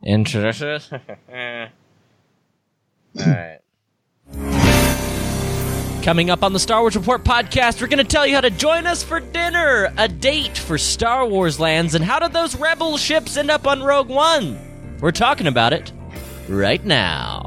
Introduction. All right. Coming up on the Star Wars Report podcast, we're going to tell you how to join us for dinner, a date for Star Wars lands, and how did those Rebel ships end up on Rogue One? We're talking about it right now.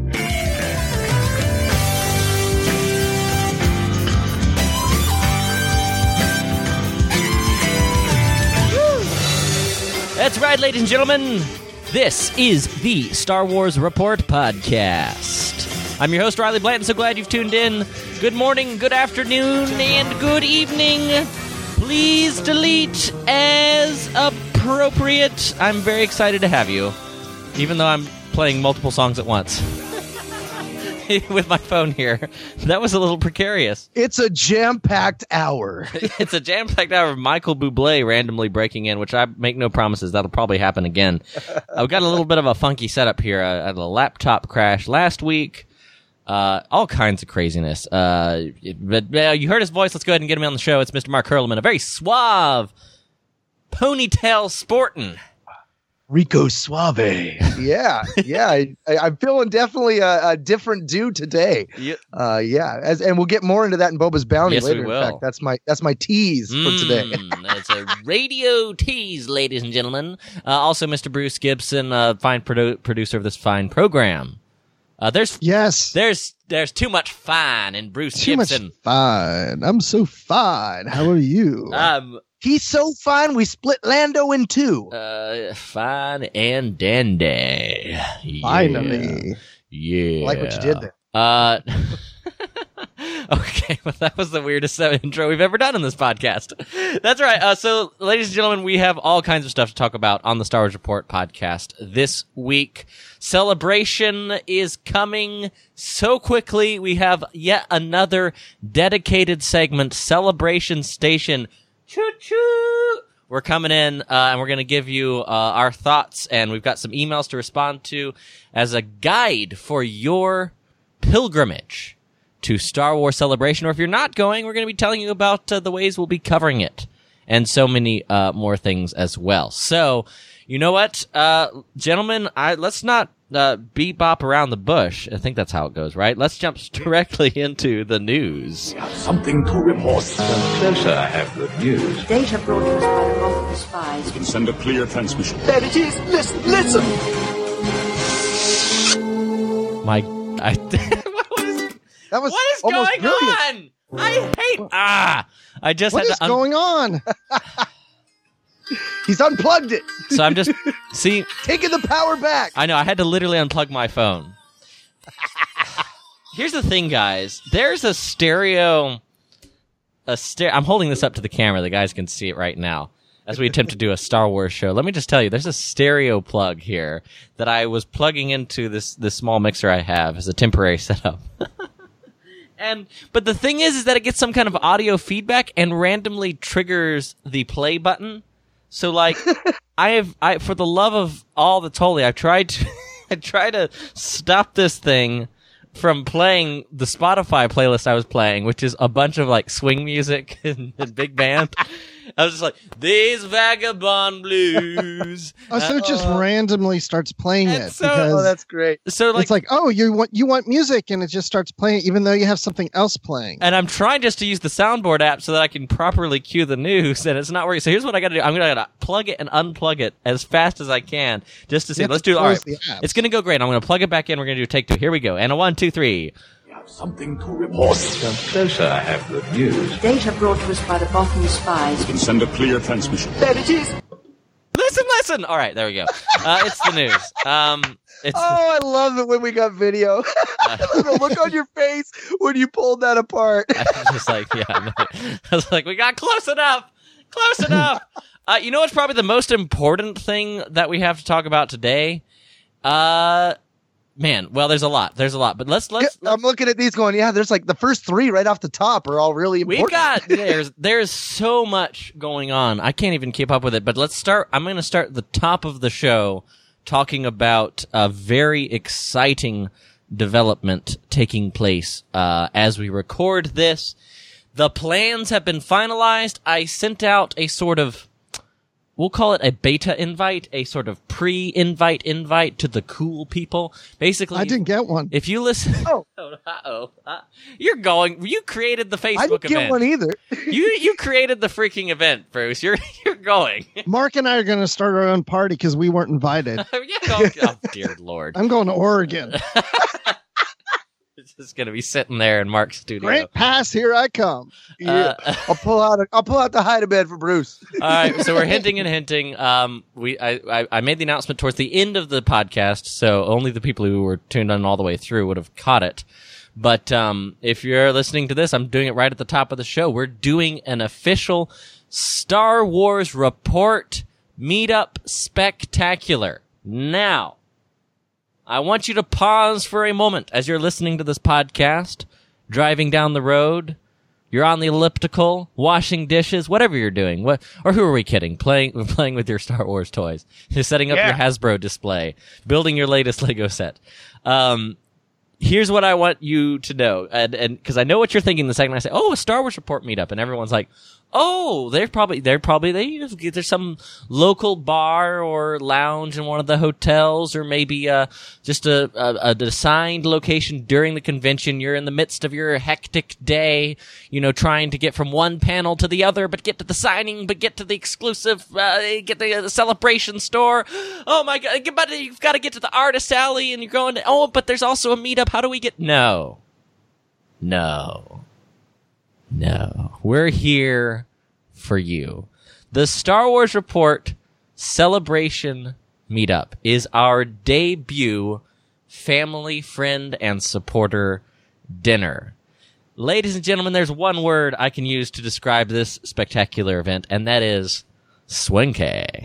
That's right, ladies and gentlemen. This is the Star Wars Report podcast. I'm your host, Riley Blanton. So glad you've tuned in. Good morning, good afternoon, and good evening. Please delete as appropriate. I'm very excited to have you, even though I'm playing multiple songs at once. With my phone here. That was a little precarious. It's a jam-packed hour. It's a jam-packed hour of Michael Bublé randomly breaking in, which I make no promises. That'll probably happen again. I've got a little bit of a funky setup here. I had a laptop crash last week. All kinds of craziness. But you heard his voice. Let's go ahead and get him on the show. It's Mr. Mark Hurlman, a very suave, ponytail sportin'. Rico Suave. Yeah. I'm feeling definitely a different dude today. Yep. And we'll get more into that in Boba's Bounty later. We will. In fact, that's my tease for today. It's a radio tease, ladies and gentlemen. Also, Mr. Bruce Gibson, fine producer of this fine program. There's too much fine in Bruce Gibson. Much fine. I'm so fine. How are you? He's so fine, we split Lando in two. Fine and dandy. Finally. Yeah. I like what you did there. Okay, well, that was the weirdest intro we've ever done in this podcast. That's right. So, ladies and gentlemen, we have all kinds of stuff to talk about on the Star Wars Report podcast this week. Celebration is coming so quickly. We have yet another dedicated segment, Celebration Station. Choo-choo! We're coming in, and we're going to give you our thoughts, and we've got some emails to respond to as a guide for your pilgrimage to Star Wars Celebration. Or if you're not going, we're going to be telling you about the ways we'll be covering it, and so many more things as well. So, you know what, gentlemen, let's not bebop around the bush. I think that's how it goes, right? Let's jump directly into the news. We have something to report. Pleasure, I have good news. Data brought to us by the Multiple Spies. You can send a clear transmission. There it is. Listen. That was what is almost going brilliant. on? I hate. I just What had is to going on? He's unplugged it. So I'm just taking the power back. I know, I had to literally unplug my phone. Here's the thing, guys. There's a stereo. I'm holding this up to the camera. The guys can see it right now as we attempt to do a Star Wars show. Let me just tell you, there's a stereo plug here that I was plugging into this small mixer I have as a temporary setup. But the thing is that it gets some kind of audio feedback and randomly triggers the play button. So, like, I for the love of all that's holy, I tried to stop this thing from playing the Spotify playlist I was playing, which is a bunch of, like, swing music and big band. I was just like, these vagabond blues. So it just randomly starts playing it. Oh, that's great. So, like, it's like, oh, you want music, and it just starts playing, even though you have something else playing. And I'm trying just to use the soundboard app so that I can properly cue the news, and it's not working. So here's what I got to do. I'm going to plug it and unplug it as fast as I can just to see. Let's do it. All right. It's going to go great. I'm going to plug it back in. We're going to do a take two. Here we go. And a 1, 2, 3. We have something to report. Pleasure, I have good news. Data brought to us by the Bottom Spies. You can send a clear transmission. There it is. Listen. All right, there we go. It's the news. I love it when we got video. The look on your face when you pulled that apart. I was just like, I was like, we got close enough. You know what's probably the most important thing that we have to talk about today? Man, well, there's a lot, but let's. I'm looking at these going, there's like the first three right off the top are all really important. We've got, there's so much going on. I can't even keep up with it, but let's start. I'm going to start at the top of the show talking about a very exciting development taking place, as we record this. The plans have been finalized. I sent out a sort of we'll call it a beta invite, a sort of pre-invite invite to the cool people. Basically, I didn't get one. if you listen, you created the Facebook I didn't event. get one either. You created the freaking event, Bruce. You're going. Mark and I are going to start our own party because we weren't invited. Oh, dear Lord. I'm going to Oregon. It's just going to be sitting there in Mark's studio. Great pass, here I come. Yeah. I'll pull out the hide bed for Bruce. All right, so we're hinting and hinting. I made the announcement towards the end of the podcast, so only the people who were tuned in all the way through would have caught it. But if you're listening to this, I'm doing it right at the top of the show. We're doing an official Star Wars Report Meetup Spectacular. Now, I want you to pause for a moment as you're listening to this podcast, driving down the road, you're on the elliptical, washing dishes, whatever you're doing. Or who are we kidding? Playing with your Star Wars toys. You're setting up your Hasbro display, building your latest Lego set. Here's what I want you to know, and because I know what you're thinking the second I say, "Oh, a Star Wars Report meetup," and everyone's like, "Oh, there's some local bar or lounge in one of the hotels, or maybe just a assigned location during the convention. You're in the midst of your hectic day, trying to get from one panel to the other, but get to the signing, but get to the exclusive, get the celebration store. Oh my God, but you've got to get to the artist alley, and you're going, but there's also a meetup. How do we get? No. We're here for you. The Star Wars Report Celebration Meetup is our debut family, friend, and supporter dinner. Ladies and gentlemen, there's one word I can use to describe this spectacular event, and that is swanky.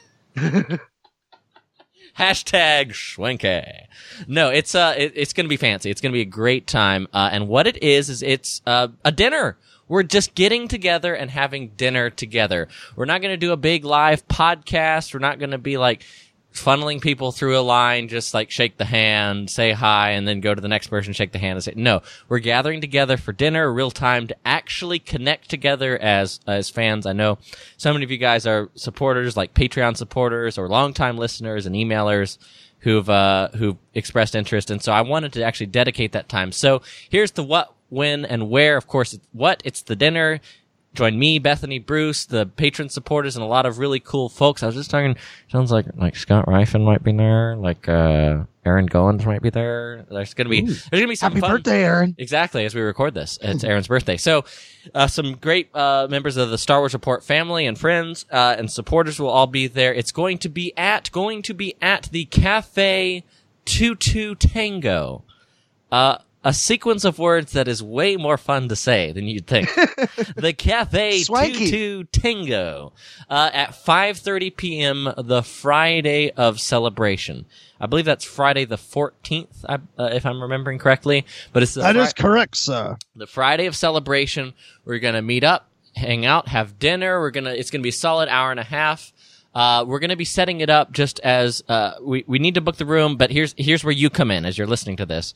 Hashtag Schwenke. No, it's going to be fancy. It's going to be a great time. And what it is it's a dinner. We're just getting together and having dinner together. We're not going to do a big live podcast. We're not going to be like funneling people through a line, just like shake the hand, say hi, and then go to the next person, shake the hand, and say, no, we're gathering together for dinner, real time, to actually connect together as fans. I know so many of you guys are supporters, like Patreon supporters or longtime listeners and emailers who've expressed interest. And so I wanted to actually dedicate that time. So here's the what, when, and where. Of course, it's the dinner. Join me, Bethany, Bruce, the patron supporters, and a lot of really cool folks. I was just talking, sounds like Scott Rifen might be there, like Aaron Goins might be there. There's gonna be some Happy fun. birthday, Aaron. Exactly, as we record this. It's Aaron's birthday. So, some great members of the Star Wars Report family and friends and supporters will all be there. It's going to be at the Cafe 22 Tango. A sequence of words that is way more fun to say than you'd think. The Cafe 22 Tango at 5:30 p.m. the Friday of celebration. I believe that's Friday the 14th, if I'm remembering correctly. But it's that is correct, sir. The Friday of celebration. We're gonna meet up, hang out, have dinner. It's gonna be a solid hour and a half. We're going to be setting it up just as, we need to book the room, but here's where you come in as you're listening to this.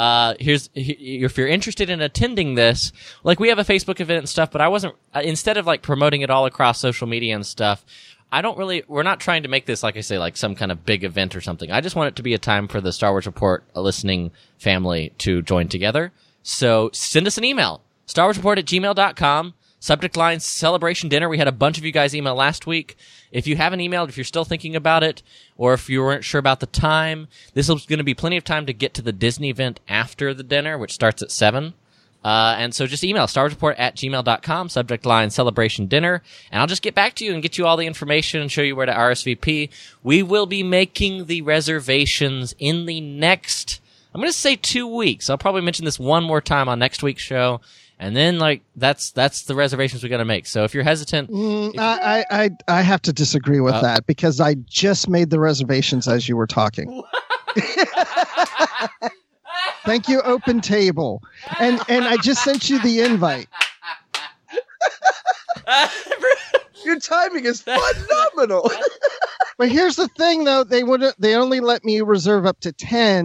If you're interested in attending this, like we have a Facebook event and stuff, but instead of like promoting it all across social media and stuff, we're not trying to make this, like I say, like some kind of big event or something. I just want it to be a time for the Star Wars Report listening family to join together. So send us an email, starwarsreport@gmail.com. Subject line, celebration dinner. We had a bunch of you guys email last week. If you haven't emailed, if you're still thinking about it, or if you weren't sure about the time, this is going to be plenty of time to get to the Disney event after the dinner, which starts at 7. And so just email starwarsreport@gmail.com, subject line, celebration dinner, and I'll just get back to you and get you all the information and show you where to RSVP. We will be making the reservations in the next, I'm going to say 2 weeks. I'll probably mention this one more time on next week's show. And then, that's the reservations we got to make. So if you're hesitant, I have to disagree with that because I just made the reservations as you were talking. Thank you, Open Table, and I just sent you the invite. Your timing is phenomenal. But here's the thing, though: they only let me reserve up to 10.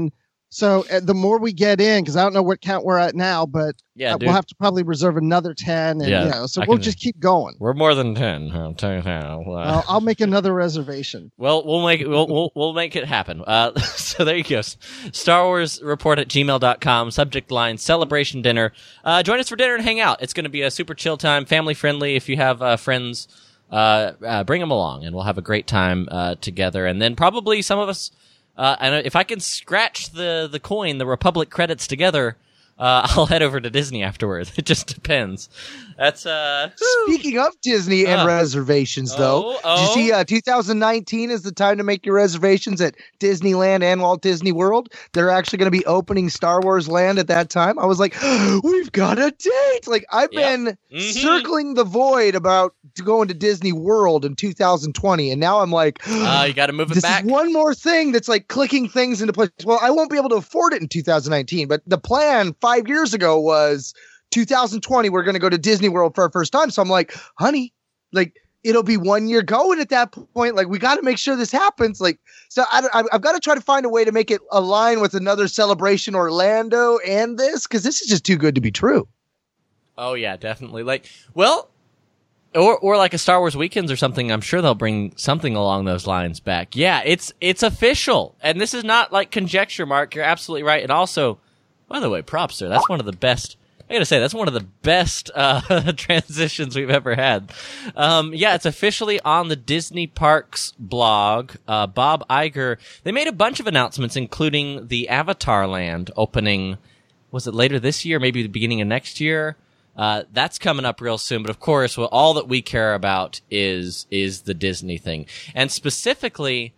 So the more we get in, because I don't know what count we're at now, but Yeah, we'll have to probably reserve another 10. And, so we'll just keep going. We're more than 10. I'll tell you now. I'll make another reservation. Well, we'll make it happen. So there you go. Star Wars Report at gmail.com. Subject line: Celebration Dinner. Join us for dinner and hang out. It's going to be a super chill time, family friendly. If you have friends, bring them along, and we'll have a great time together. And then probably some of us. And if I can scratch the coin, the Republic credits together, I'll head over to Disney afterwards. It just depends. That's Speaking of Disney and reservations, though, did you see 2019 is the time to make your reservations at Disneyland and Walt Disney World. They're actually going to be opening Star Wars Land at that time. I was like, we've got a date. Like, I've been circling the void about going to Disney World in 2020, and now I'm like, you got to move it back. This is one more thing that's like clicking things into place. Well, I won't be able to afford it in 2019, but the plan 5 years ago was 2020, we're going to go to Disney World for our first time. So I'm like, honey, like, it'll be 1 year going at that point. Like, we got to make sure this happens. Like, so I've got to try to find a way to make it align with another Celebration Orlando and this, because this is just too good to be true. Oh yeah, definitely. Like, well, or like a Star Wars Weekends or something. I'm sure they'll bring something along those lines back. Yeah, it's official, and this is not like conjecture, Mark. You're absolutely right. And also, by the way, props, sir. That's one of the best. I gotta say, that's one of the best transitions we've ever had. Yeah, it's officially on the Disney Parks blog. Bob Iger, they made a bunch of announcements, including the Avatar Land opening, was it later this year, maybe the beginning of next year? That's coming up real soon. But of course, all that we care about is the Disney thing. And specifically,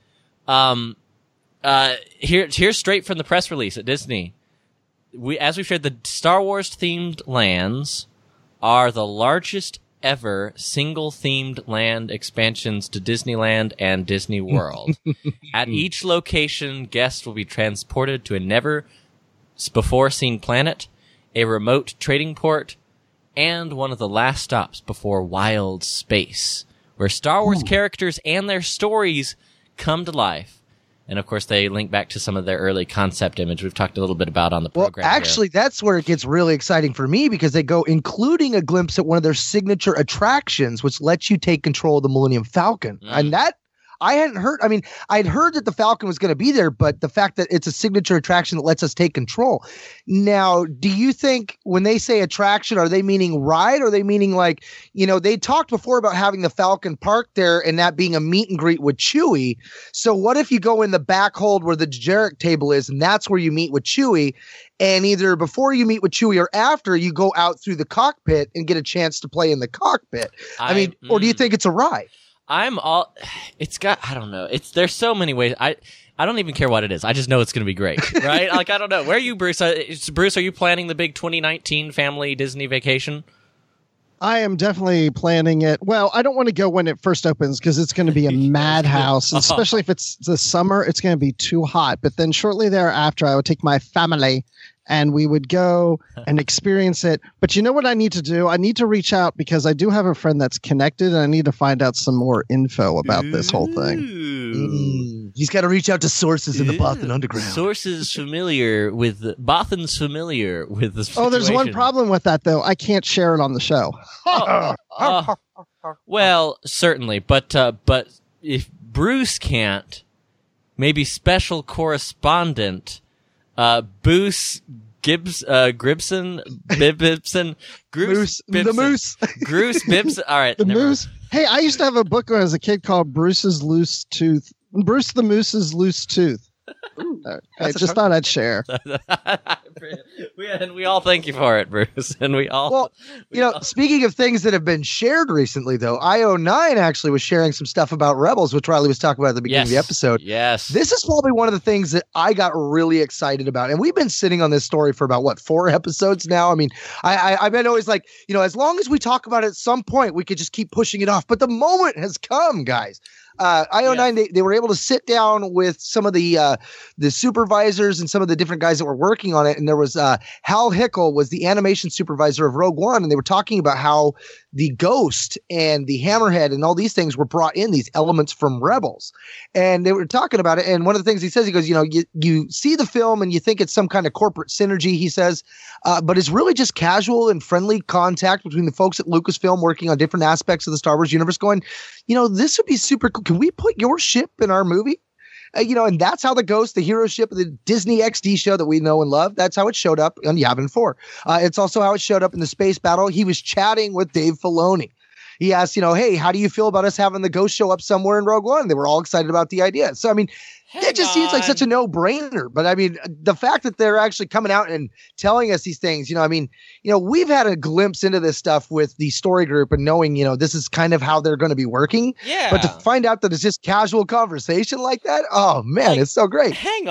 here's straight from the press release at Disney. As we've shared, the Star Wars themed lands are the largest ever single themed land expansions to Disneyland and Disney World. At each location, guests will be transported to a never before seen planet, a remote trading port, and one of the last stops before wild space, where Star Wars characters and their stories come to life. And, of course, they link back to some of their early concept image we've talked a little bit about on the program. Well, actually, that's where it gets really exciting for me, because they go including a glimpse at one of their signature attractions, which lets you take control of the Millennium Falcon. And that I hadn't heard. I mean, I'd heard that the Falcon was going to be there, but the fact that it's a signature attraction that lets us take control. Now, do you think when they say attraction, are they meaning ride? Or are they meaning like, they talked before about having the Falcon parked there and that being a meet and greet with Chewie. So what if you go in the back hold where the Jarek table is, and that's where you meet with Chewie? And either before you meet with Chewie or after, you go out through the cockpit and get a chance to play in the cockpit. I mean, or do you think it's a ride? I don't know. There's so many ways. I don't even care what it is. I just know it's going to be great, right? Like, I don't know. Where are you, Bruce? Bruce, are you planning the big 2019 family Disney vacation? I am definitely planning it. Well, I don't want to go when it first opens because it's going to be a madhouse, especially if it's the summer. It's going to be too hot. But then shortly thereafter, I would take my family and we would go and experience it. But you know what I need to do? I need to reach out because I do have a friend that's connected, and I need to find out some more info about this whole thing. He's got to reach out to sources in the Bothan Underground. Sources familiar with Bothan's familiar with the situation. Oh, there's one problem with that, though. I can't share it on the show. Well, certainly. But if Bruce can't, maybe special correspondent Bruce Bibson. Bruce Bibson. All right. The Moose. Hey, I used to have a book when I was a kid called Bruce's Loose Tooth. Bruce the Moose's Loose Tooth. I just thought I'd share. And we all thank you for it, Bruce. And we all. Well, speaking of things that have been shared recently, though, IO9 actually was sharing some stuff about Rebels, which Riley was talking about at the beginning of the episode. Yes. This is probably one of the things that I got really excited about. And we've been sitting on this story for about, 4 episodes now? I mean, I've been always like, as long as we talk about it at some point, we could just keep pushing it off. But the moment has come, guys. IO9, they were able to sit down with some of the supervisors and some of the different guys that were working on it. And there was Hal Hickel was the animation supervisor of Rogue One. And they were talking about how the Ghost and the Hammerhead and all these things were brought in, these elements from Rebels. And they were talking about it. And one of the things he says, he goes, you see the film and you think it's some kind of corporate synergy, he says, but it's really just casual and friendly contact between the folks at Lucasfilm working on different aspects of the Star Wars universe going, this would be super cool. Can we put your ship in our movie? And that's how the Ghost, the hero ship of the Disney XD show that we know and love, that's how it showed up on Yavin 4. It's also how it showed up in the space battle. He was chatting with Dave Filoni. He asked, hey, how do you feel about us having the Ghost show up somewhere in Rogue One? They were all excited about the idea. So, I mean, it just seems like such a no-brainer. But, I mean, the fact that they're actually coming out and telling us these things, we've had a glimpse into this stuff with the story group and knowing, this is kind of how they're going to be working. Yeah. But to find out that it's just casual conversation like that, oh, man, it's so great. Hang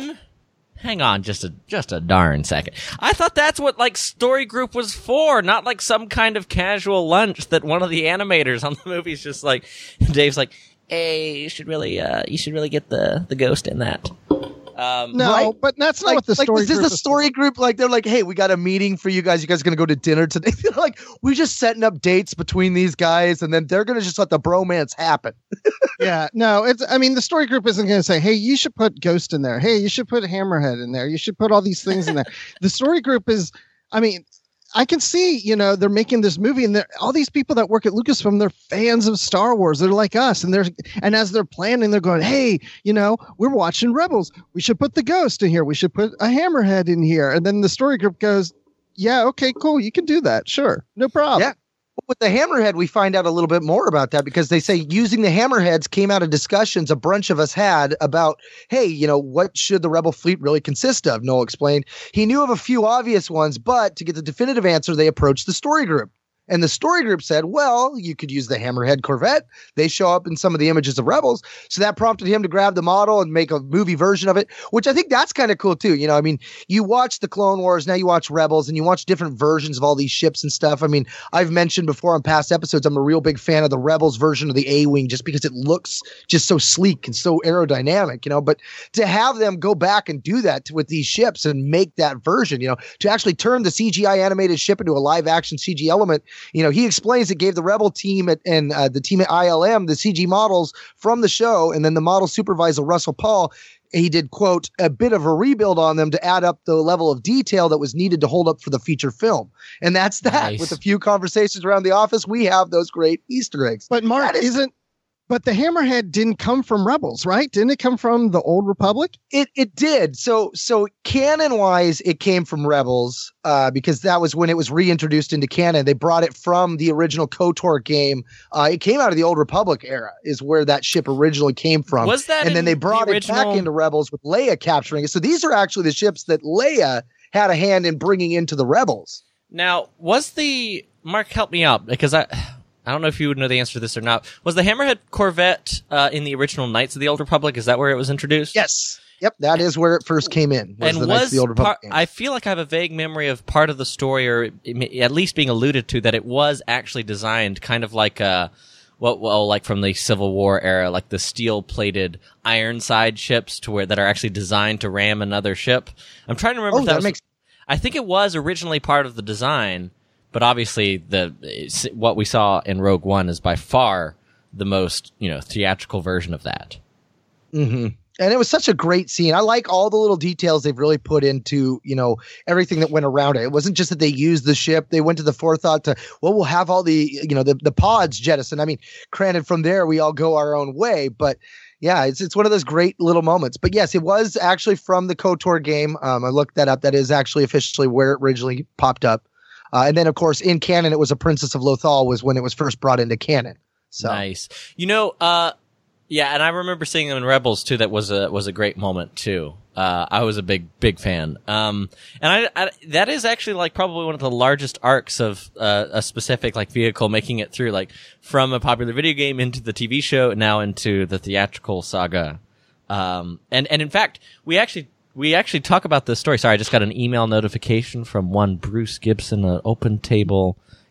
on just a darn second. I thought that's what story group was for, not like some kind of casual lunch that one of the animators on the movie is just like, Dave's like, hey, you should really get the Ghost in that. No, right? but that's not what the story was this group a story group? Like, they're like, hey, we got a meeting for you guys. You guys are going to go to dinner today. They're like, we're just setting up dates between these guys, and then they're going to just let the bromance happen. Yeah, no, the story group isn't going to say, hey, you should put Ghost in there. Hey, you should put Hammerhead in there. You should put all these things in there. The story group is, I can see, they're making this movie and all these people that work at Lucasfilm, they're fans of Star Wars. They're like us. And as they're planning, they're going, hey, we're watching Rebels. We should put the Ghost in here. We should put a Hammerhead in here. And then the story group goes, yeah, okay, cool. You can do that. Sure. No problem. Yeah. With the Hammerhead, we find out a little bit more about that because they say using the Hammerheads came out of discussions a bunch of us had about, hey, what should the Rebel fleet really consist of? Noel explained. He knew of a few obvious ones, but to get the definitive answer, they approached the story group. And the story group said, well, you could use the Hammerhead Corvette. They show up in some of the images of Rebels. So that prompted him to grab the model and make a movie version of it, which I think that's kind of cool too. You watch the Clone Wars, now you watch Rebels, and you watch different versions of all these ships and stuff. I've mentioned before on past episodes, I'm a real big fan of the Rebels version of the A-Wing just because it looks just so sleek and so aerodynamic, but to have them go back and do that with these ships and make that version, to actually turn the CGI animated ship into a live action CG element, he explains it gave the Rebel team and the team at ILM the CG models from the show, and then the model supervisor Russell Paul, he did, quote, a bit of a rebuild on them to add up the level of detail that was needed to hold up for the feature film. And that's that. Nice. With a few conversations around the office, we have those great Easter eggs. But Mark, But the Hammerhead didn't come from Rebels, right? Didn't it come from the Old Republic? It did. So canon wise, it came from Rebels because that was when it was reintroduced into canon. They brought it from the original KOTOR game. It came out of the Old Republic era, is where that ship originally came from. Was that? And then they brought it back into Rebels with Leia capturing it. So these are actually the ships that Leia had a hand in bringing into the Rebels. Now, Mark, help me out because I don't know if you would know the answer to this or not. Was the Hammerhead Corvette in the original Knights of the Old Republic? Is that where it was introduced? Yes. Yep, that is where it first came in. I feel like I have a vague memory of part of the story, or at least being alluded to, that it was actually designed kind of like like from the Civil War era, like the steel-plated Ironside ships that are actually designed to ram another ship. I'm trying to remember if that was. I think it was originally part of the design. But obviously, what we saw in Rogue One is by far the most, theatrical version of that. Mm-hmm. And it was such a great scene. I like all the little details they've really put into, everything that went around it. It wasn't just that they used the ship. They went to the forethought to, we'll have all the, the pods jettisoned. I mean, granted, from there, we all go our own way. But yeah, it's one of those great little moments. But yes, it was actually from the KOTOR game. I looked that up. That is actually officially where it originally popped up. And then, of course, in canon, it was a Princess of Lothal was when it was first brought into canon. So. Nice. Yeah, and I remember seeing them in Rebels, too. That was a great moment, too. I was a big fan. And I that is actually, like, probably one of the largest arcs of a specific, like, vehicle making it through, like, from a popular video game into the TV show and now into the theatrical saga. And in fact, we actually talk about this story. Sorry, I just got an email notification from one Bruce Gibson, an Open Table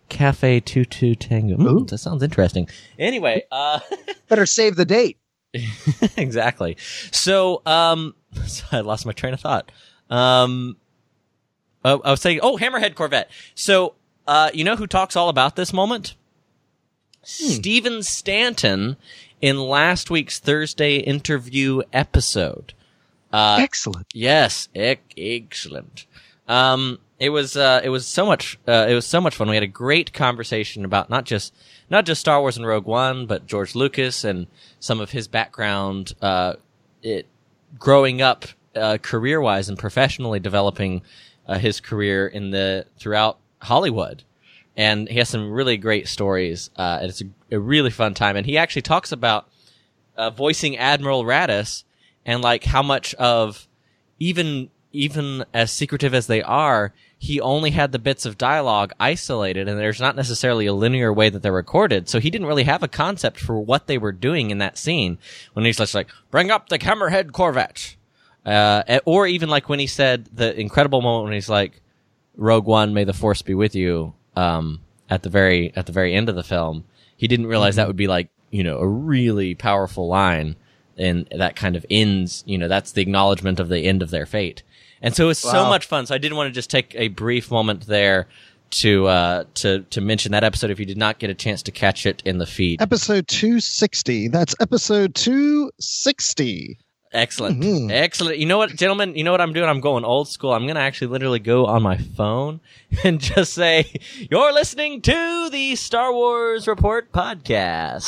Cafe 22 Tango. Ooh. That sounds interesting. Anyway, Better save the date. exactly. So, I lost my train of thought. I was saying, Hammerhead Corvette. So, you know who talks all about this moment? Steven Stanton in last week's Thursday interview episode. Excellent. Yes, excellent. It was so much fun. We had a great conversation about not just Star Wars and Rogue One, but George Lucas and some of his background, growing up, career-wise and professionally developing, his career throughout Hollywood. And he has some really great stories. And it's a really fun time. And he actually talks about, voicing Admiral Raddus and like how much of, even as secretive as they are, he only had the bits of dialogue isolated, and there's not necessarily a linear way that they're recorded, so he didn't really have a concept for what they were doing in that scene. When he's just like, bring up the Hammerhead Corvette. Or even like when he said the incredible moment when he's like, Rogue One, may the Force be with you, at the very end of the film. He didn't realize that would be like, a really powerful line, and that kind of ends, that's the acknowledgement of the end of their fate. And so it's so much fun. So I did want to just take a brief moment there to mention that episode if you did not get a chance to catch it in the feed. Episode 260. That's episode 260. Excellent. Mm-hmm. Excellent. You know what, gentlemen? You know what I'm doing? I'm going old school. I'm going to actually literally go on my phone and just say, you're listening to the Star Wars Report podcast.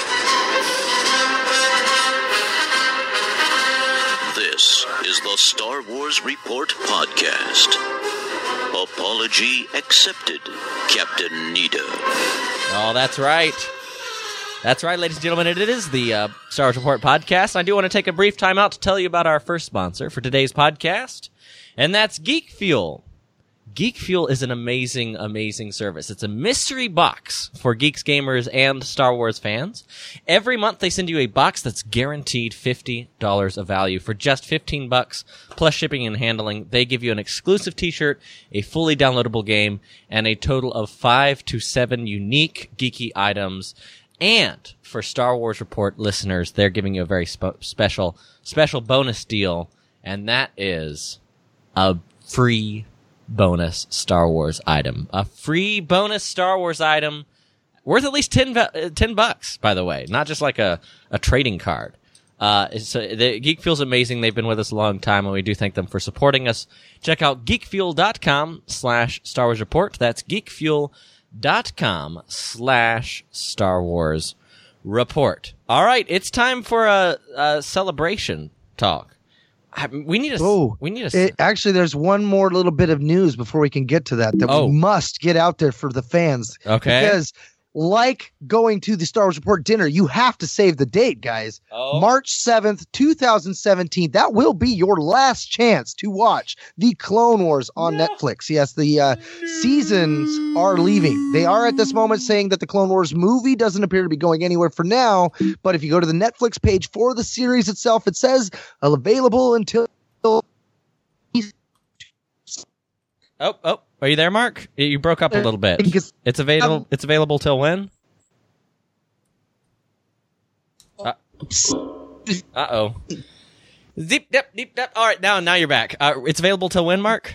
This is the Star Wars Report podcast. Apology accepted, Captain Nita. Oh, that's right. That's right, ladies and gentlemen. It is the Star Wars Report podcast. I do want to take a brief time out to tell you about our first sponsor for today's podcast, and that's Geek Fuel. Geek Fuel is an amazing, amazing service. It's a mystery box for geeks, gamers, and Star Wars fans. Every month they send you a box that's guaranteed $50 of value for just $15 plus shipping and handling. They give you an exclusive t-shirt, a fully downloadable game, and a total of 5 to 7 unique geeky items. And for Star Wars Report listeners, they're giving you a very special bonus deal, and that is a free bonus Star Wars item. A free bonus Star Wars item worth at least $10, by the way, not just like a trading card. So the Geek Fuel's amazing. They've been with us a long time, and we do thank them for supporting us. Check out geekfuel.com/Star Wars Report. That's geekfuel.com/Star Wars Report. All right, it's time for a celebration talk. We need a. Actually, there's one more little bit of news before we can get to that we must get out there for the fans. Okay. Because like going to the Star Wars Report dinner, you have to save the date, guys. March 7th, 2017. That will be your last chance to watch the Clone Wars on Netflix. Yes, the seasons are leaving. They are at this moment saying that the Clone Wars movie doesn't appear to be going anywhere for now. But if you go to the Netflix page for the series itself, it says available until. Oh. Are you there, Mark? You broke up a little bit. It's available. It's available till when? Uh-oh. Deep. All right, now you're back. It's available till when, Mark?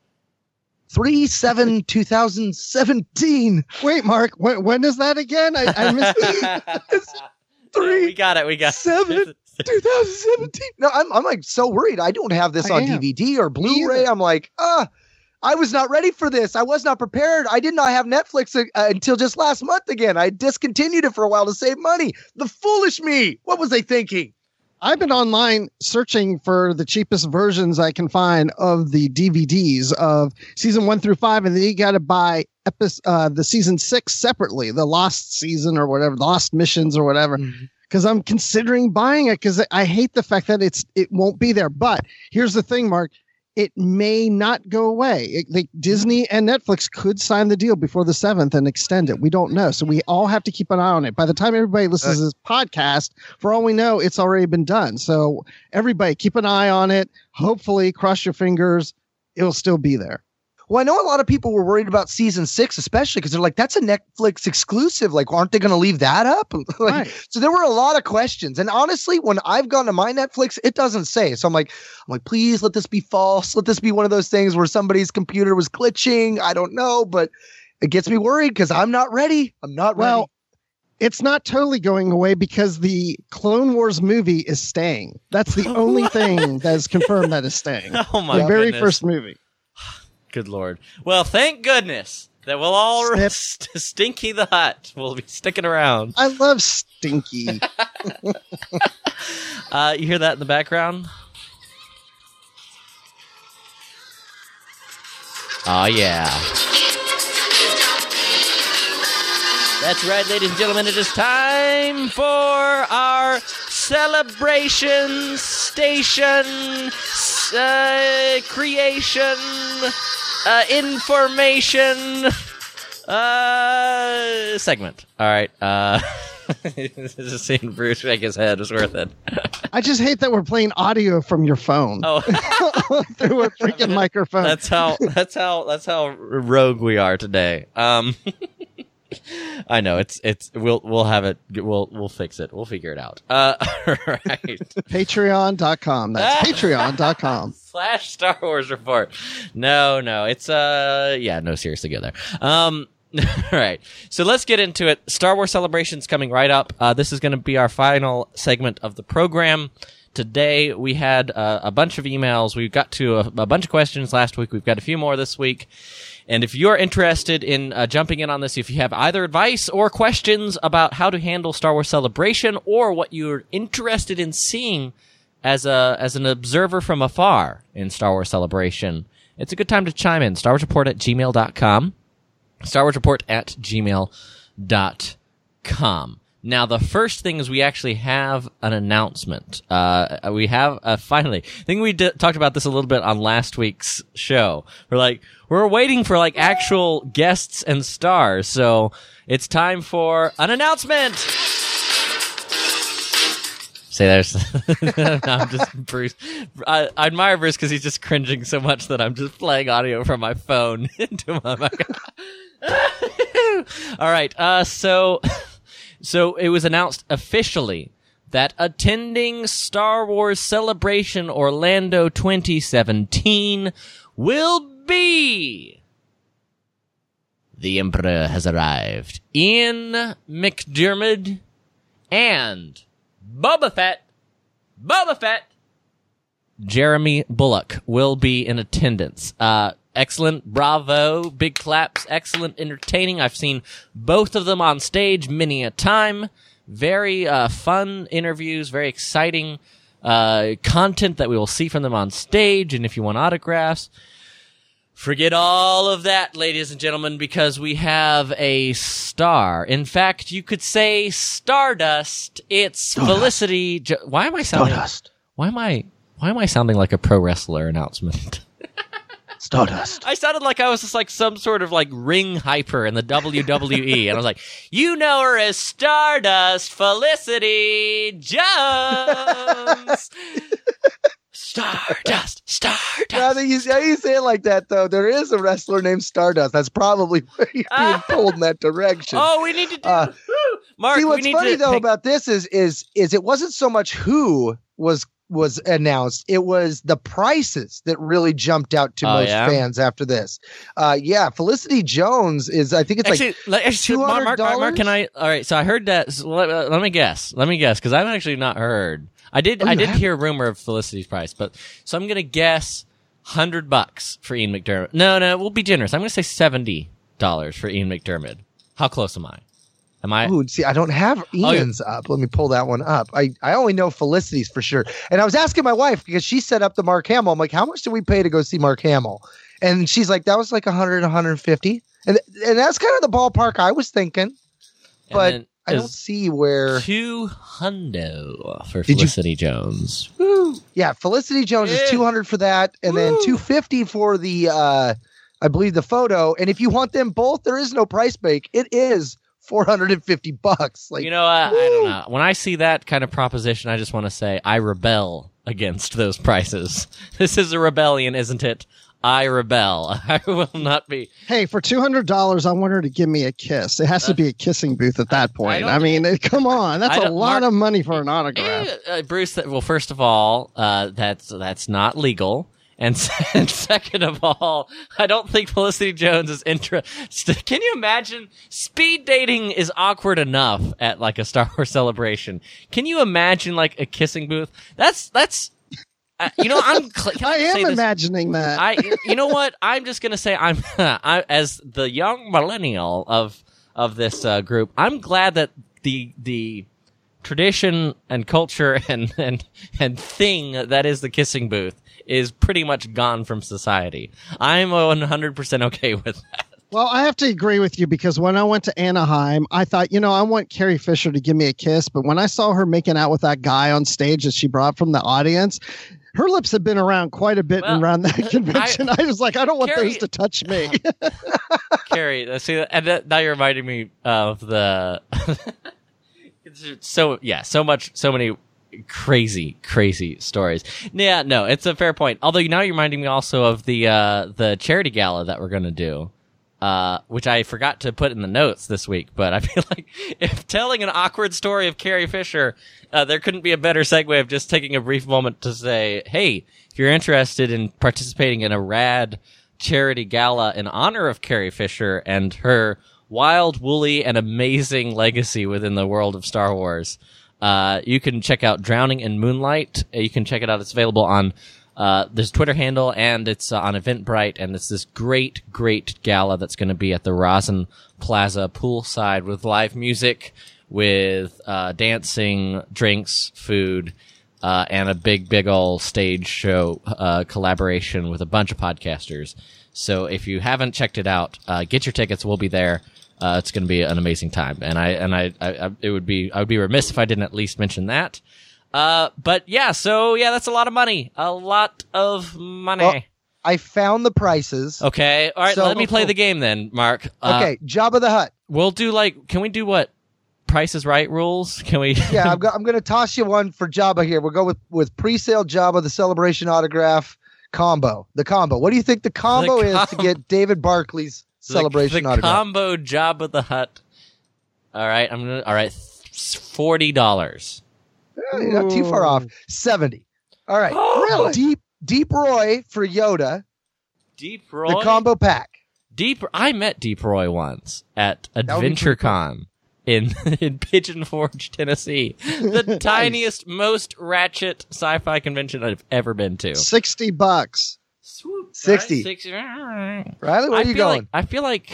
3/7/2017. Wait, Mark, when is that again? I missed it. We got it. 7/2017. No, I'm like so worried. I don't have this on DVD or Blu-ray. I'm like, I was not ready for this. I was not prepared. I did not have Netflix until just last month again. I discontinued it for a while to save money. The foolish me. What was they thinking? I've been online searching for the cheapest versions I can find of the DVDs of season 1 through 5, and then you got to buy the season 6 separately, the Lost season or whatever, the Lost missions or whatever. Because I'm considering buying it because I hate the fact that it won't be there. But here's the thing, Mark. It may not go away. Disney and Netflix could sign the deal before the 7th and extend it. We don't know. So we all have to keep an eye on it. By the time everybody listens to this podcast, for all we know, it's already been done. So everybody keep an eye on it. Hopefully, cross your fingers, it'll still be there. Well, I know a lot of people were worried about season 6, especially because they're like, that's a Netflix exclusive. Like, aren't they going to leave that up? Right. So there were a lot of questions. And honestly, when I've gone to my Netflix, it doesn't say. So I'm like, please let this be false. Let this be one of those things where somebody's computer was glitching. I don't know, but it gets me worried because I'm not ready. I'm not ready. Well, it's not totally going away because the Clone Wars movie is staying. That's the only thing that is confirmed that is staying. Oh my The very goodness. first movie. Good Lord. Well, thank goodness that we'll all Stinky the Hut will be sticking around. I love Stinky. You hear that in the background? Oh, yeah. That's right, ladies and gentlemen. It is time for our celebration station creation information segment. All right. Just seeing Bruce shake his head was worth it. I just hate that we're playing audio from your phone. Oh, through a freaking microphone. that's how rogue we are today. I know we'll have it. We'll fix it. We'll figure it out. Right. Patreon.com. That's patreon.com. / Star Wars report. No, it's no, seriously, go there. All right. So let's get into it. Star Wars Celebration's coming right up. This is going to be our final segment of the program. Today we had a bunch of emails. We got to a bunch of questions last week. We've got a few more this week. And if you're interested in jumping in on this, if you have either advice or questions about how to handle Star Wars Celebration or what you're interested in seeing as an observer from afar in Star Wars Celebration, it's a good time to chime in. StarWarsReport@gmail.com. StarWarsReport@gmail.com. Now, the first thing is we actually have an announcement. We have finally. I think we talked about this a little bit on last week's show. We're waiting for actual guests and stars, so it's time for an announcement. Say there's. I'm just Bruce. I admire Bruce because he's just cringing so much that I'm just playing audio from my phone into my mic. All right. So it was announced officially that attending Star Wars Celebration Orlando 2017 will be... The Emperor has arrived. Ian McDiarmid and Boba Fett. Jeremy Bulloch will be in attendance. Excellent, bravo, big claps, excellent, entertaining. I've seen both of them on stage many a time. Very fun interviews, very exciting content that we will see from them on stage. And if you want autographs, forget all of that, ladies and gentlemen, because we have a star. In fact, you could say Stardust. It's Felicity. Why am I sounding? Stardust. Why am I sounding like a pro wrestler announcement? Stardust. I sounded like I was just some sort of ring hyper in the WWE, and I was like, you know her as Stardust Felicity Jones. Stardust. Now that you say it like that, though, there is a wrestler named Stardust. That's probably where you're being pulled in that direction. Oh, we need to do. Mark, see, what's funny though about this is it wasn't so much who was announced. It was the prices that really jumped out to most fans after this. Felicity Jones is, I think it's $200. Mark, can I? All right, so I heard that. So let me guess, because I've actually not heard. I did hear a rumor of Felicity's price, but so I'm gonna guess $100 for Ian McDiarmid. No, we'll be generous. I'm gonna say $70 for Ian McDiarmid. How close am I? Ooh, see, I don't have Ian's up. Let me pull that one up. I only know Felicity's for sure. And I was asking my wife because she set up the Mark Hamill. I'm like, how much did we pay to go see Mark Hamill? And she's like, that was like 100, 150. And that's kind of the ballpark I was thinking. But I don't see where. $200 for Felicity Jones. Woo. Yeah, Felicity Jones is $200 for that. And then $250 for the, I believe, the photo. And if you want them both, there is no price break. It is $450. I don't know. When I see that kind of proposition, I just want to say I rebel against those prices. This is a rebellion, isn't it? I rebel. I will not be. Hey, for $200, I want her to give me a kiss. It has to be a kissing booth at that point. I mean, come on. That's a lot of money for an autograph. Bruce, well, first of all, that's not legal. And second of all, I don't think Felicity Jones is interested. Can you imagine? Speed dating is awkward enough at like a Star Wars celebration. Can you imagine like a kissing booth? That's you know, I am imagining that. You know what? I'm just gonna say I as the young millennial of this group, I'm glad that the tradition and culture and thing that is the kissing booth is pretty much gone from society. I'm 100% okay with that. Well, I have to agree with you because when I went to Anaheim, I thought, I want Carrie Fisher to give me a kiss. But when I saw her making out with that guy on stage that she brought from the audience, her lips had been around quite a bit around that convention. I was like, I don't want those to touch me. Carrie, see, and now you're reminding me of the so many crazy stories. Yeah, no, it's a fair point. Although now you're reminding me also of the charity gala that we're gonna do. Which I forgot to put in the notes this week, but I feel like if telling an awkward story of Carrie Fisher, there couldn't be a better segue of just taking a brief moment to say, hey, if you're interested in participating in a rad charity gala in honor of Carrie Fisher and her wild, woolly, and amazing legacy within the world of Star Wars, you can check out Drowning in Moonlight. You can check it out. It's available on there's Twitter handle, and it's on Eventbrite, and it's this great gala that's going to be at the Rosin Plaza poolside with live music, with dancing, drinks, food, and a big old stage show collaboration with a bunch of podcasters. So if you haven't checked it out, get your tickets. We'll be there. It's going to be an amazing time, and I would be remiss if I didn't at least mention that. But yeah, that's a lot of money. Well, I found the prices. Okay. All right. Let me play the game then, Mark. Okay. Jabba the Hutt. We'll do can we do what? Price is Right rules? Can we? Yeah, I'm going to toss you one for Jabba here. We'll go with pre-sale Jabba, the Celebration autograph combo. The combo. What do you think the combo is to get David Barclay's Celebration autograph? The combo Jabba the Hutt. All right. All right. $40. You're not too far off. 70. All right. Really? Deep Roy for Yoda. Deep Roy? The combo pack. I met Deep Roy once at AdventureCon in Pigeon Forge, Tennessee. The tiniest, most ratchet sci-fi convention I've ever been to. $60. Swoop, 60. Right? 60. Riley, where are you going? I feel like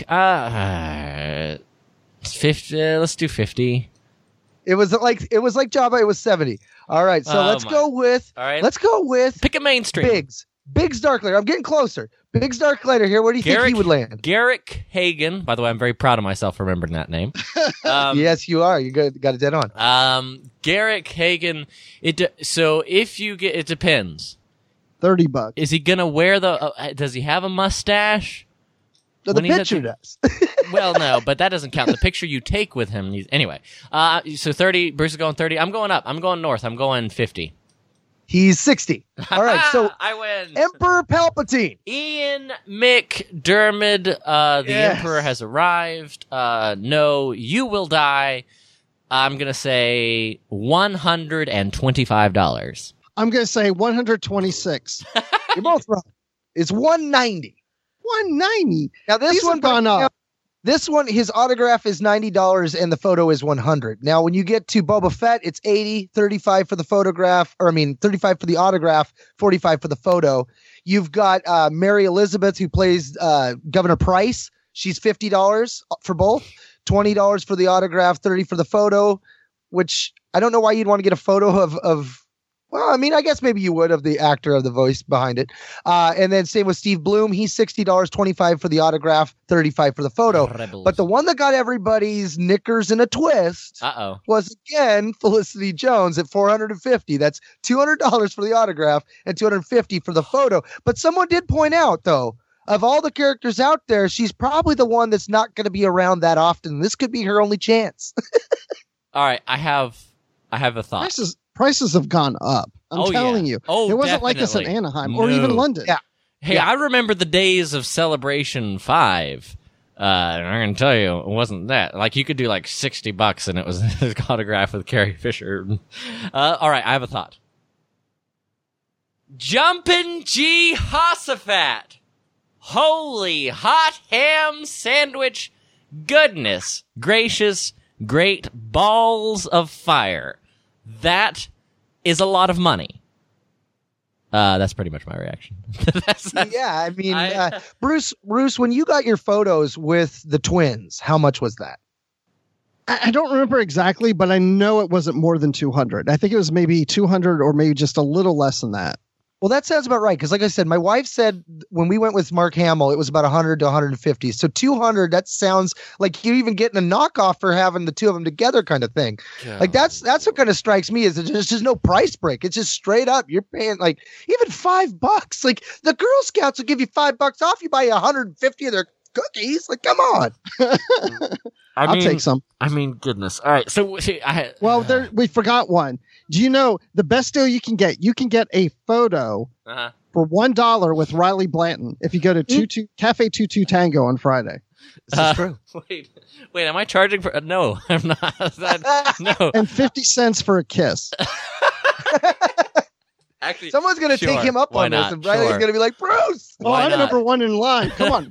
50. Let's do 50. It was like Jabba. It was 70. All right, so let's go with pick a mainstream. Biggs Darklighter. I'm getting closer. Biggs Darklighter here. Where do you think he would land? Garrick Hagen. By the way, I'm very proud of myself for remembering that name. Yes, you are. You got it dead on. Garrick Hagen. So if you get, it depends. $30. Is he gonna wear does he have a mustache? So the picture does. Well, no, but that doesn't count. The picture you take with him. Anyway, so 30. Bruce is going 30. I'm going up. I'm going north. I'm going 50. He's 60. All right, so I win. Emperor Palpatine. Ian McDiarmid. The Emperor has arrived. No, you will die. I'm gonna say $125. I'm gonna say $126. You're both wrong. It's $190. $190. Now this one gone up. This one, his autograph is $90 and the photo is $100. Now, when you get to Boba Fett, it's $80, $35 for the photograph, $35 for the autograph, $45 for the photo. You've got Mary Elizabeth, who plays Governor Price. She's $50 for both, $20 for the autograph, $30 for the photo. Which I don't know why you'd want to get a photo of. Well, I mean, I guess maybe you would, of the actor of the voice behind it. And then same with Steve Bloom. He's $60, $25 for the autograph, $35 for the photo. Rebels. But the one that got everybody's knickers in a twist was, again, Felicity Jones at $450. That's $200 for the autograph and $250 for the photo. But someone did point out, though, of all the characters out there, she's probably the one that's not going to be around that often. This could be her only chance. All right, I have a thought. Prices have gone up. I'm telling you. Oh, it wasn't definitely. like this in Anaheim or even London. Yeah. Hey, Yeah. I remember the days of Celebration 5. And I'm going to tell you, it wasn't that. Like, you could do like $60 and it was his autograph with Carrie Fisher. All right, I have a thought. Jumpin' Jehoshaphat. Holy hot ham sandwich goodness gracious great balls of fire. That is a lot of money. That's pretty much my reaction. Yeah, I mean, Bruce, when you got your photos with the twins, how much was that? I don't remember exactly, but I know it wasn't more than 200. I think it was maybe 200 or maybe just a little less than that. Well, that sounds about right. Because like I said, my wife said when we went with Mark Hamill, it was about 100 to 150. So 200, that sounds like you're even getting a knockoff for having the two of them together kind of thing. Yeah. Like that's what kind of strikes me is there's just no price break. It's just straight up. You're paying like even $5. Like the Girl Scouts will give you $5 off. You buy 150 of their cookies. Like, come on. I'll take some. I mean, goodness. All right. So, Well, we forgot one. Do you know the best deal you can get? You can get a photo for $1 with Riley Blanton if you go to Cafe 22 Tango on Friday. This is true. Wait, am I charging for? No, I'm not. No. And 50 cents for a kiss. Actually, Someone's going to sure. take him up Why on not? this, and Riley's Sure. going to be like, Bruce. Oh, Why I'm not? number one in line. Come on.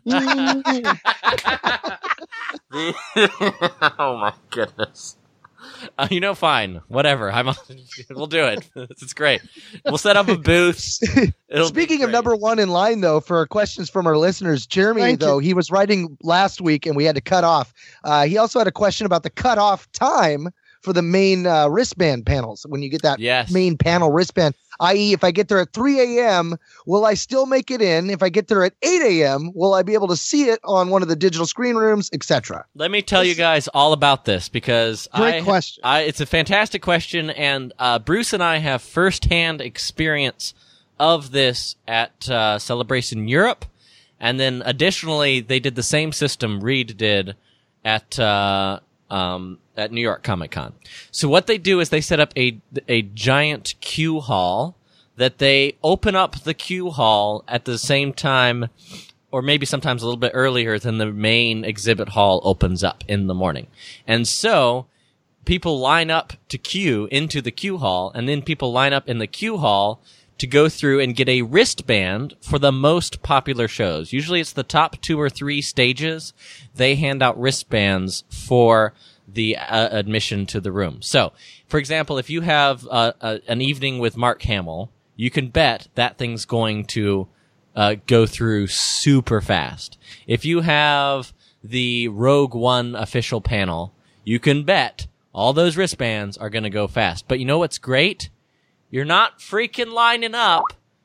Oh my goodness. Fine, whatever. We'll do it. It's great. We'll set up a booth. It'll Speaking be of great. number one in line, though, for questions from our listeners, Jeremy, Thank you. he was writing last week and we had to cut off. He also had a question about the cutoff time for the main wristband panels. When you get that Yes. main panel wristband, i.e., if I get there at 3 a.m., will I still make it in? If I get there at 8 a.m., will I be able to see it on one of the digital screen rooms, etc.? Let me tell you guys all about this because Great question. It's a fantastic question, and Bruce and I have firsthand experience of this at Celebration Europe, and then additionally, they did the same system Reed did at New York Comic Con. So what they do is they set up a giant queue hall that they open up the queue hall at the same time, or maybe sometimes a little bit earlier than the main exhibit hall opens up in the morning. And so people line up to queue into the queue hall, and then people line up in the queue hall to go through and get a wristband for the most popular shows. Usually it's the top 2 or 3 stages. They hand out wristbands for the admission to the room. So, for example, if you have an evening with Mark Hamill, you can bet that thing's going to go through super fast. If you have the Rogue One official panel, you can bet all those wristbands are going to go fast. But you know what's great? You're not freaking lining up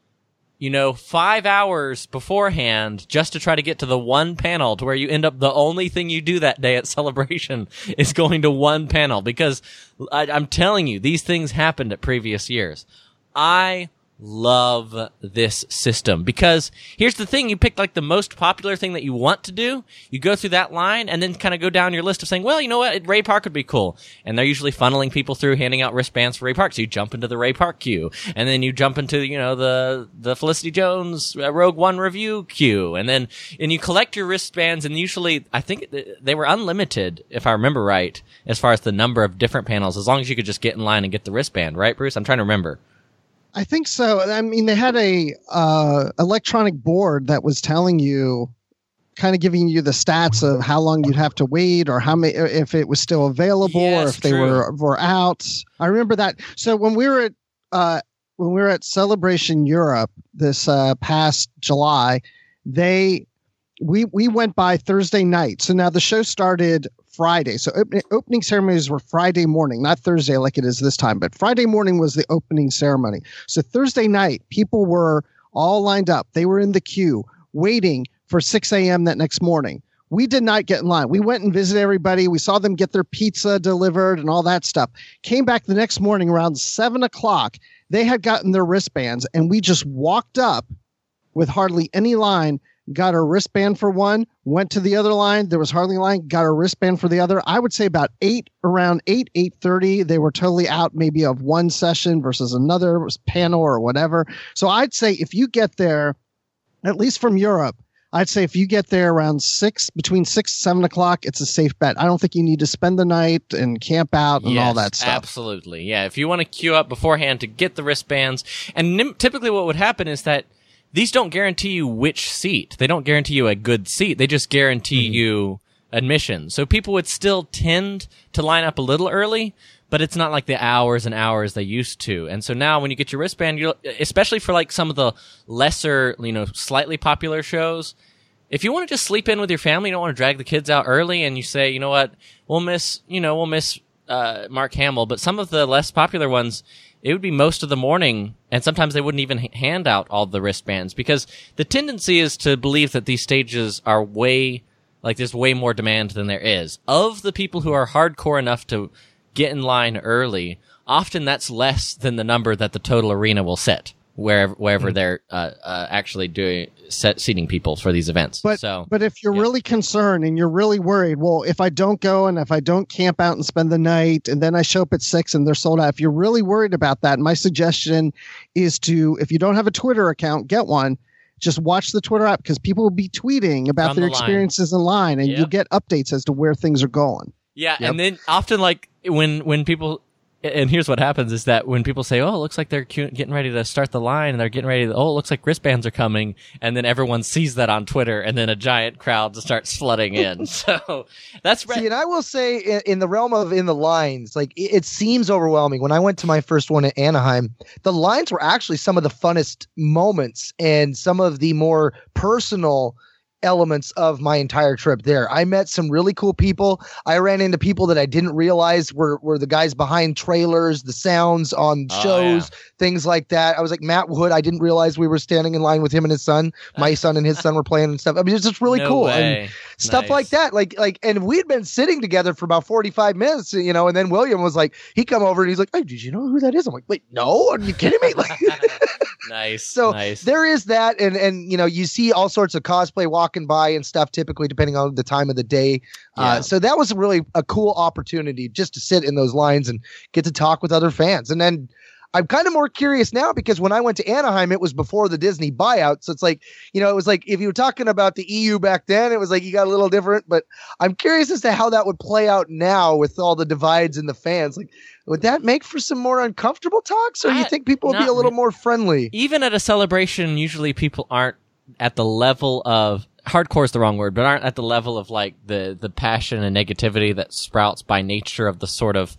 5 hours beforehand just to try to get to the one panel to where you end up the only thing you do that day at Celebration is going to one panel, because I'm telling you, these things happened at previous years. I love this system because here's the thing: you pick like the most popular thing that you want to do, you go through that line, and then kind of go down your list of saying, well, you know what, Ray Park would be cool, and they're usually funneling people through handing out wristbands for Ray Park, so you jump into the Ray Park queue, and then you jump into the Felicity Jones Rogue One review queue, and you collect your wristbands, and usually I think they were unlimited, if I remember right, as far as the number of different panels, as long as you could just get in line and get the wristband, right, Bruce? I'm trying to remember. I think so. I mean, they had a electronic board that was telling you, kind of giving you the stats of how long you'd have to wait, or how many, if it was still available, Yes, or if they true. were out. I remember that. So when we were at Celebration Europe this past July, we went by Thursday night. So now the show started Friday. So opening ceremonies were Friday morning, not Thursday like it is this time, but Friday morning was the opening ceremony. So Thursday night, people were all lined up. They were in the queue waiting for 6 a.m. that next morning. We did not get in line. We went and visited everybody. We saw them get their pizza delivered and all that stuff. Came back the next morning around 7 o'clock. They had gotten their wristbands, and we just walked up with hardly any line, got a wristband for one, went to the other line. There was hardly a line, got a wristband for the other. I would say about around 8:30, they were totally out maybe of one session versus another panel or whatever. So I'd say if you get there At least from Europe. I'd say if you get there around between 6 and 7 o'clock, it's a safe bet. I don't think you need to spend the night and camp out and all that stuff. Absolutely. Yeah. If you want to queue up beforehand to get the wristbands, and typically what would happen is that these don't guarantee you which seat. They don't guarantee you a good seat. They just guarantee you admission. So people would still tend to line up a little early, but it's not like the hours and hours they used to. And so now when you get your wristband, especially for like some of the lesser, slightly popular shows, if you want to just sleep in with your family, you don't want to drag the kids out early, and you say, you know what, we'll miss Mark Hamill, but some of the less popular ones, it would be most of the morning, and sometimes they wouldn't even hand out all the wristbands, because the tendency is to believe that these stages are there's way more demand than there is. Of the people who are hardcore enough to get in line early, often that's less than the number that the total arena will set, wherever they're actually seating people for these events. But if you're really concerned and you're really worried, well, if I don't go and if I don't camp out and spend the night and then I show up at 6 and they're sold out, if you're really worried about that, my suggestion is if you don't have a Twitter account, get one. Just watch the Twitter app, because people will be tweeting about their experiences in line, and you'll get updates as to where things are going. Yeah, and then often when people, and here's what happens is that when people say, oh, it looks like they're getting ready to start the line, and they're getting ready to, it looks like wristbands are coming, and then everyone sees that on Twitter, and then a giant crowd starts flooding in. So that's right. See, and I will say in the realm of in the lines, it seems overwhelming. When I went to my first one at Anaheim, the lines were actually some of the funnest moments and some of the more personal elements of my entire trip there. I met some really cool people. I ran into people that I didn't realize were the guys behind trailers, the sounds on shows, things like that. I was like, Matt Wood, I didn't realize we were standing in line with him and his son. My son and his son were playing and stuff. I mean, it's just really cool. Way. And stuff like that. And we'd been sitting together for about 45 minutes, and then William was like, he come over and he's like, hey, did you know who that is? I'm like, wait, no, are you kidding me? Nice. So there is that. And you see all sorts of cosplay walking by and stuff, typically depending on the time of the day. So that was really a cool opportunity just to sit in those lines and get to talk with other fans. And then I'm kind of more curious now, because when I went to Anaheim, it was before the Disney buyout. So it's like, it was like if you were talking about the EU back then, it was like you got a little different. But I'm curious as to how that would play out now with all the divides in the fans. Like, would that make for some more uncomfortable talks, or you think people would be a little more friendly? Even at a celebration, usually people aren't at the level of hardcore is the wrong word, but aren't at the level of like the passion and negativity that sprouts by nature of the sort of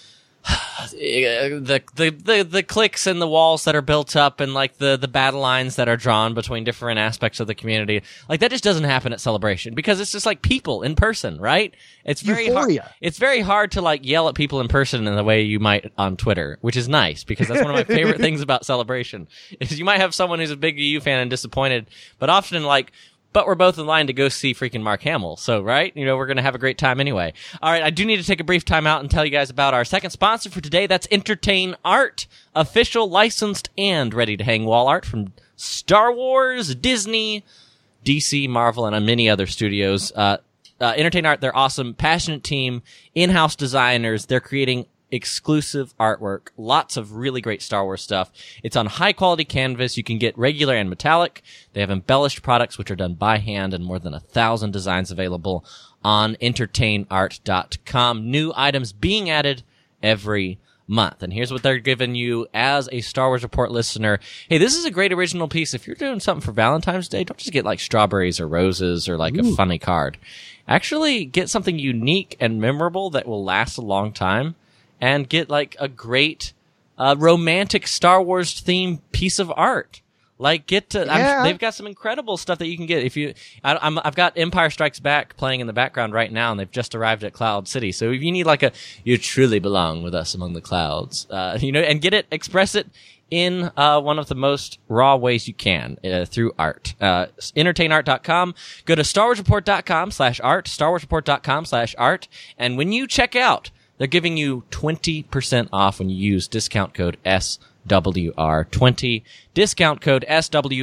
the cliques and the walls that are built up, and like the battle lines that are drawn between different aspects of the community. Like that just doesn't happen at Celebration, because it's just like people in person, right? It's very hard. It's very hard to like yell at people in person in the way you might on Twitter, which is nice, because that's one of my favorite things about Celebration is you might have someone who's a big EU fan and disappointed, but often but we're both in line to go see freaking Mark Hamill. So, right? We're going to have a great time anyway. All right, I do need to take a brief time out and tell you guys about our second sponsor for today. That's Entertain Art, official, licensed, and ready-to-hang wall art from Star Wars, Disney, DC, Marvel, and many other studios. Entertain Art, they're awesome, passionate team, in-house designers. They're creating exclusive artwork, lots of really great Star Wars stuff. It's on high quality canvas. You can get regular and metallic. They have embellished products which are done by hand, and more than 1,000 designs available on entertainart.com. New items being added every month. And here's what they're giving you as a Star Wars Report listener. Hey, this is a great original piece. If you're doing something for Valentine's Day, don't just get like strawberries or roses or like a funny card. Actually get something unique and memorable that will last a long time. And get like a great romantic Star Wars themed piece of art. Like they've got some incredible stuff that you can get. I've got Empire Strikes Back playing in the background right now, and they've just arrived at Cloud City. So if you need you truly belong with us among the clouds, and express it in one of the most raw ways you can through art. Entertainart.com. Go to StarWarsReport.com/art, StarWarsReport.com/art, and when you check out, they're giving you 20% off when you use discount code SWR20. Discount code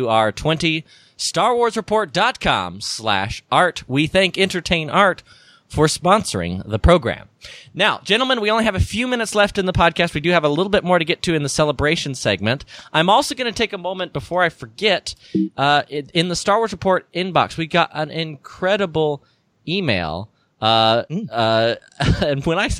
SWR20. StarWarsReport.com/art. We thank Entertain Art for sponsoring the program. Now, gentlemen, we only have a few minutes left in the podcast. We do have a little bit more to get to in the celebration segment. I'm also going to take a moment before I forget. In the Star Wars Report inbox, we got an incredible email. And when I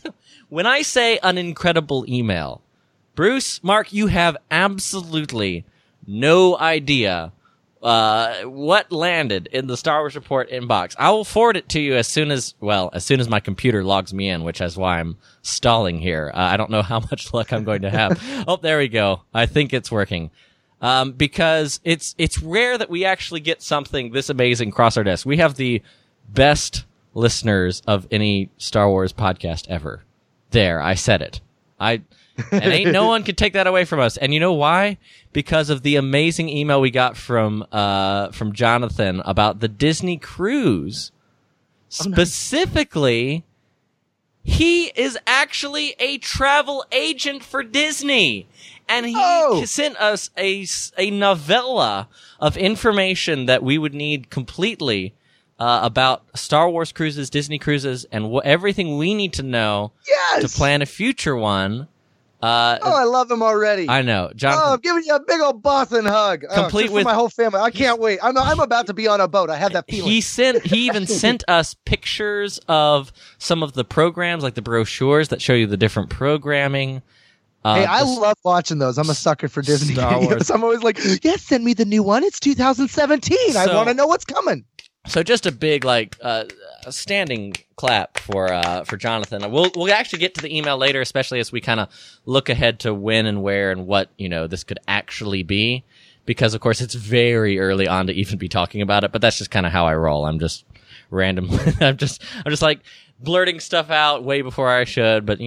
say an incredible email, Bruce, Mark, you have absolutely no idea what landed in the Star Wars Report inbox. I will forward it to you as soon as my computer logs me in, which is why I'm stalling here. I don't know how much luck I'm going to have. Oh, there we go. I think it's working. Because it's rare that we actually get something this amazing across our desk. We have the best listeners of any Star Wars podcast ever. There, I said it. And ain't no one could take that away from us. And you know why? Because of the amazing email we got from Jonathan about the Disney cruise. Specifically, he is actually a travel agent for Disney. And he sent us a novella of information that we would need completely about Star Wars cruises, Disney cruises, and everything we need to know to plan a future one. I love him already. I know, Jonathan. Oh, I'm giving you a big old Boston hug. Complete with my whole family. I can't wait. I'm about to be on a boat. I have that feeling. He even sent us pictures of some of the programs, like the brochures that show you the different programming. Hey, I love watching those. I'm a sucker for Disney. Star Wars. I'm always like, yes, send me the new one. It's 2017. I want to know what's coming. So just a big a standing clap for Jonathan. We'll actually get to the email later, especially as we kind of look ahead to when and where and what this could actually be, because of course it's very early on to even be talking about it. But that's just kind of how I roll. I'm just random. I'm just like blurting stuff out way before I should. But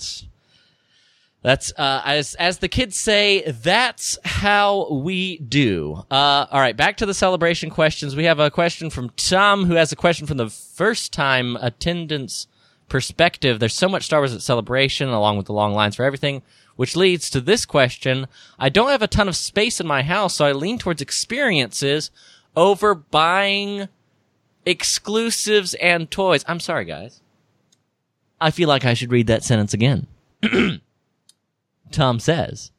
that's as the kids say, that's how we do. All right, back to the celebration questions. We have a question from Tom, who has a question from the first time attendance perspective. There's so much Star Wars at Celebration, along with the long lines for everything, which leads to this question. I don't have a ton of space in my house, so I lean towards experiences over buying exclusives and toys. I'm sorry, guys. I feel like I should read that sentence again. Tom says,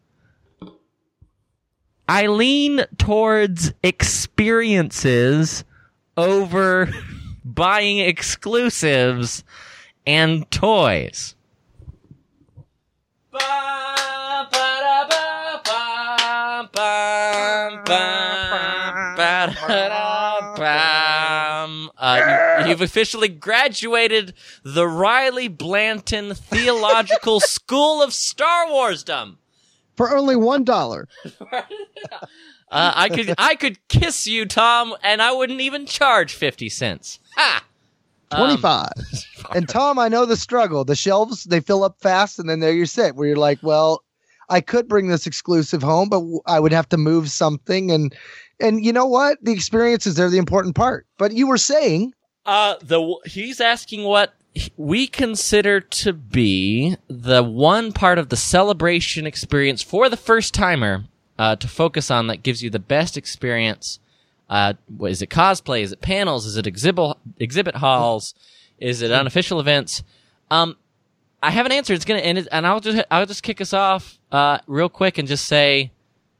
I lean towards experiences over buying exclusives and toys. You've officially graduated the Riley Blanton Theological School of Star Warsdom for only $1. I could kiss you, Tom, and I wouldn't even charge 50 cents. Ha! 25. And Tom, I know the struggle. The shelves, they fill up fast, and then there you sit, where you're like, well, I could bring this exclusive home, but I would have to move something. And you know what? The experiences are the important part. But you were saying... he's asking what we consider to be the one part of the celebration experience for the first timer to focus on that gives you the best experience. Is it cosplay? Is it panels? Is it exhibit halls? Is it unofficial events? I have an answer. It's gonna end, and I'll just kick us off real quick and just say,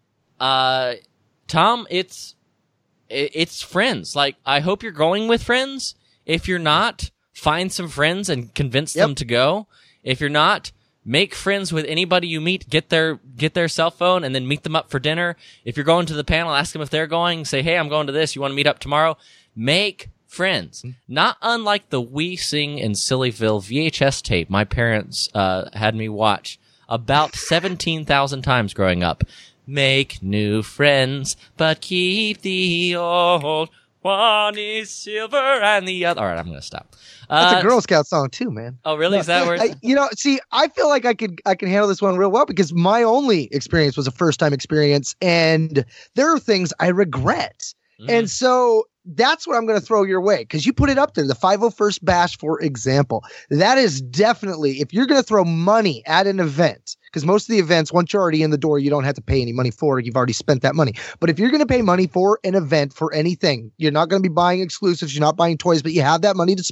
Tom, it's friends. Like, I hope you're going with friends. If you're not, find some friends and convince them to go. If you're not, make friends with anybody you meet. Get their cell phone and then meet them up for dinner. If you're going to the panel, ask them if they're going. Say, hey, I'm going to this. You want to meet up tomorrow? Make friends. Not unlike the We Sing in Sillyville VHS tape my parents had me watch about 17,000 times growing up. Make new friends, but keep the old. One is silver and the other. All right, I'm going to stop. That's a Girl Scout song too, man. Oh, really? Is that where? I feel like I can handle this one real well because my only experience was a first time experience, and there are things I regret, and so that's what I'm going to throw your way because you put it up there. The 501st Bash, for example, that is definitely, if you're going to throw money at an event. Because most of the events, once you're already in the door, you don't have to pay any money for it. You've already spent that money. But if you're going to pay money for an event, for anything, you're not going to be buying exclusives. You're not buying toys, but you have that money to spend.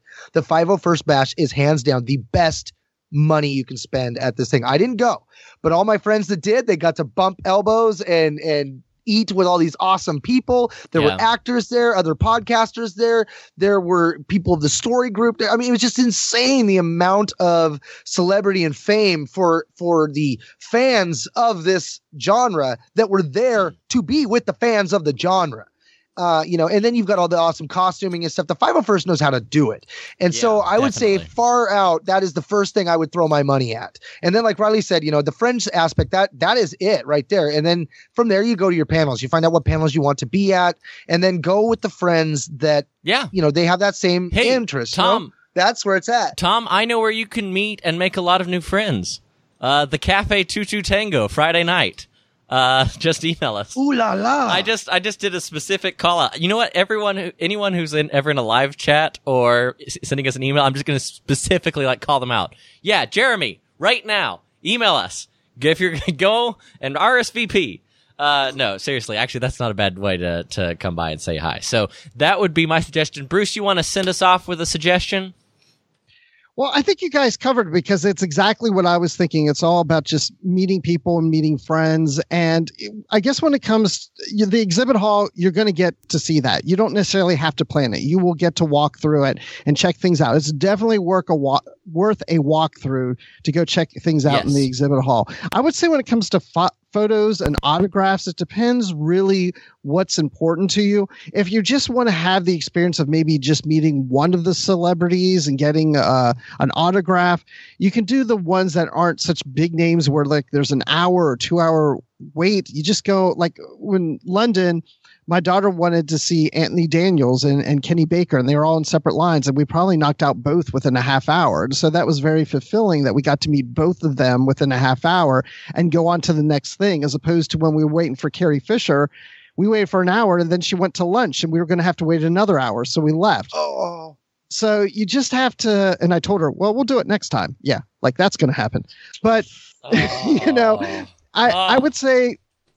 The 501st Bash is hands down the best money you can spend at this thing. I didn't go, but all my friends that did, they got to bump elbows and eat with all these awesome people. There were actors there, other podcasters there. There were people of the story group there. I mean, it was just insane the amount of celebrity and fame for the fans of this genre that were there to be with the fans of the genre. And then you've got all the awesome costuming and stuff. The 501st knows how to do it. And so I would say far out, that is the first thing I would throw my money at. And then like Riley said, the friends aspect, that is it right there. And then from there, you go to your panels. You find out what panels you want to be at, and then go with the friends that, they have that same interest. Tom, that's where it's at. Tom, I know where you can meet and make a lot of new friends. The Cafe Tutu Tango, Friday night. Just email us. Ooh la la! I just did a specific call out. You know what? Anyone who's ever in a live chat or sending us an email, I'm just going to specifically call them out. Yeah, Jeremy, right now, email us. If you're go and RSVP. No, seriously, actually, that's not a bad way to come by and say hi. So that would be my suggestion. Bruce, you want to send us off with a suggestion? Well, I think you guys covered it because it's exactly what I was thinking. It's all about just meeting people and meeting friends. And I guess when it comes to the exhibit hall, you're going to get to see that. You don't necessarily have to plan it. You will get to walk through it and check things out. It's definitely worth a walkthrough to go check things out in the exhibit hall. I would say when it comes to photos and autographs, it depends really what's important to you. If you just want to have the experience of maybe just meeting one of the celebrities and getting an autograph, you can do the ones that aren't such big names where there's an hour or 2 hour wait. You just go when London, my daughter wanted to see Anthony Daniels and Kenny Baker, and they were all in separate lines, and we probably knocked out both within a half hour. So that was very fulfilling that we got to meet both of them within a half hour and go on to the next thing, as opposed to when we were waiting for Carrie Fisher. We waited for an hour, and then she went to lunch, and we were going to have to wait another hour, so we left. Oh. So you just have to, and I told her, well, we'll do it next time. Yeah, that's going to happen. But, I would say,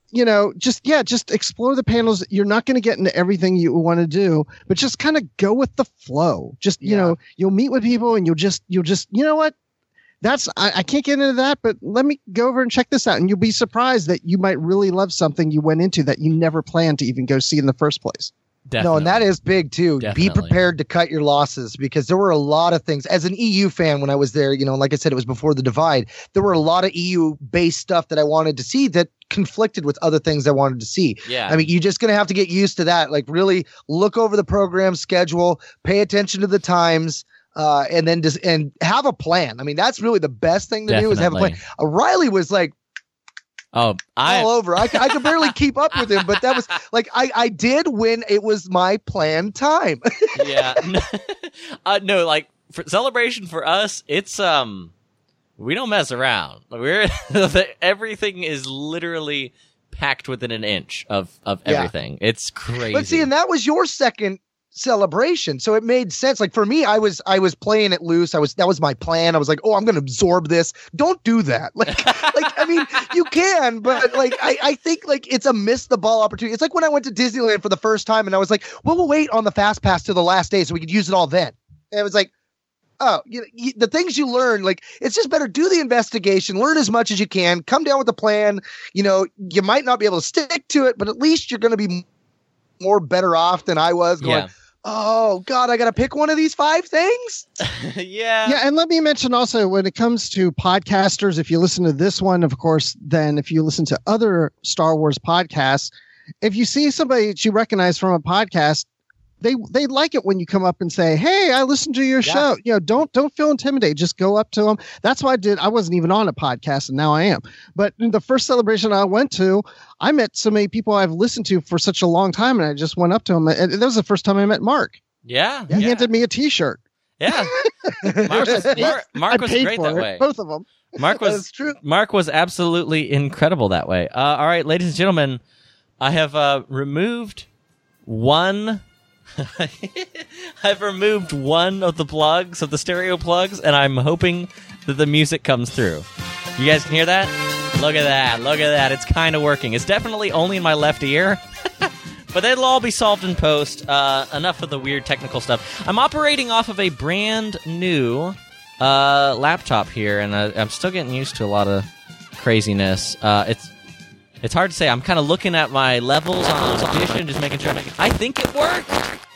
just explore the panels. You're not going to get into everything you want to do, but just kind of go with the flow. Just, you'll meet with people and you'll just, you know what? I can't get into that, but let me go over and check this out. And you'll be surprised that you might really love something you went into that you never planned to even go see in the first place. Definitely. No, and that is big too. Definitely. Be prepared to cut your losses, because there were a lot of things. As an EU fan, when I was there, like I said, it was before the divide. There were a lot of EU-based stuff that I wanted to see that conflicted with other things I wanted to see. Yeah. I mean, you're just going to have to get used to that. Really look over the program schedule, pay attention to the times, and then and have a plan. I mean, that's really the best thing to do is have a plan. Riley was all over. I could barely keep up with him, but that was I did when it was my planned time. Yeah. No, for celebration for us, it's we don't mess around. Everything is literally packed within an inch of everything. It's crazy. But see, and that was your second celebration, so it made sense. For me, I was playing it loose. That was my plan. I was oh, I'm going to absorb this. Don't do that. I mean, you can, but I think it's a miss the ball opportunity. It's when I went to Disneyland for the first time, and I was well, we'll wait on the fast pass to the last day so we could use it all then. And it was oh, the things you learn, it's just better do the investigation, learn as much as you can, come down with a plan. You might not be able to stick to it, but at least you're going to be more better off than I was going, oh God, I got to pick one of these 5 things. Yeah. Yeah. And let me mention also, when it comes to podcasters, if you listen to this one, of course, then if you listen to other Star Wars podcasts, if you see somebody that you recognize from a podcast, they like it when you come up and say, hey, I listened to your show. Don't feel intimidated. Just go up to them. That's what I did. I wasn't even on a podcast, and now I am. But in the first celebration I went to, I met so many people I've listened to for such a long time, and I just went up to them. And that was the first time I met Mark. Yeah. He handed me a T-shirt. Yeah. Mark was great that way. Both of them. That's true. Mark was absolutely incredible that way. All right, ladies and gentlemen, I have removed one... I've removed one of the plugs, of the stereo plugs, and I'm hoping that the music comes through. You guys can hear that? Look at that. It's kind of working. It's definitely only in my left ear, But it'll all be solved in post. Enough of the weird technical stuff. I'm operating off of a brand new laptop here, and I'm still getting used to a lot of craziness. It's hard to say. I'm kind of looking at my levels on Audition, just making sure. I think it worked.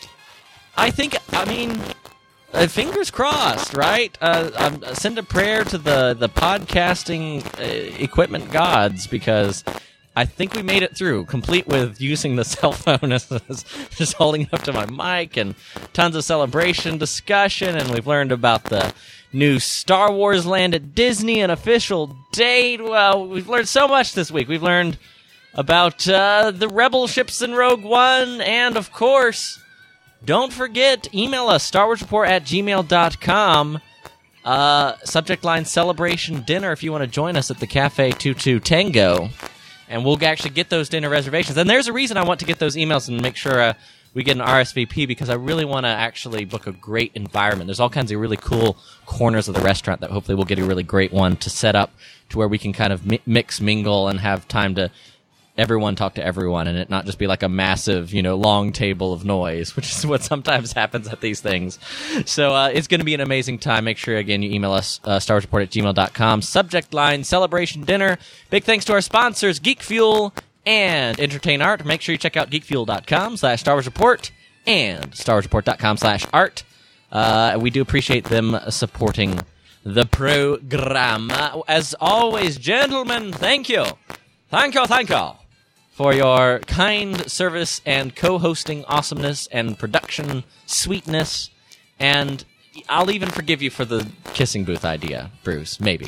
Fingers crossed, right? Send a prayer to the podcasting equipment gods, because I think we made it through, complete with using the cell phone as just holding it up to my mic, and tons of celebration discussion, and we've learned about the new Star Wars Land at Disney, an official date. Well, we've learned so much this week. We've learned about the Rebel ships in Rogue One, and of course, don't forget, email us, StarWarsReport@gmail.com. Subject line Celebration Dinner if you want to join us at the Cafe 22 Tango. And we'll actually get those dinner reservations. And there's a reason I want to get those emails and make sure we get an RSVP, because I really want to actually book a great environment. There's all kinds of really cool corners of the restaurant that hopefully we'll get a really great one to set up to where we can kind of mix, mingle, and have time to everyone talk to everyone, and it not just be like a massive, long table of noise, which is what sometimes happens at these things. So it's going to be an amazing time. Make sure, again, you email us, StarWarsReport@gmail.com. Subject line, Celebration Dinner. Big thanks to our sponsors, Geek Fuel and Entertain Art. Make sure you check out geekfuel.com/StarWarsReport and StarWarsReport.com/art. We do appreciate them supporting the program. As always, gentlemen, thank you. Thank you for your kind service and co-hosting awesomeness and production sweetness. And I'll even forgive you for the kissing booth idea, Bruce. Maybe.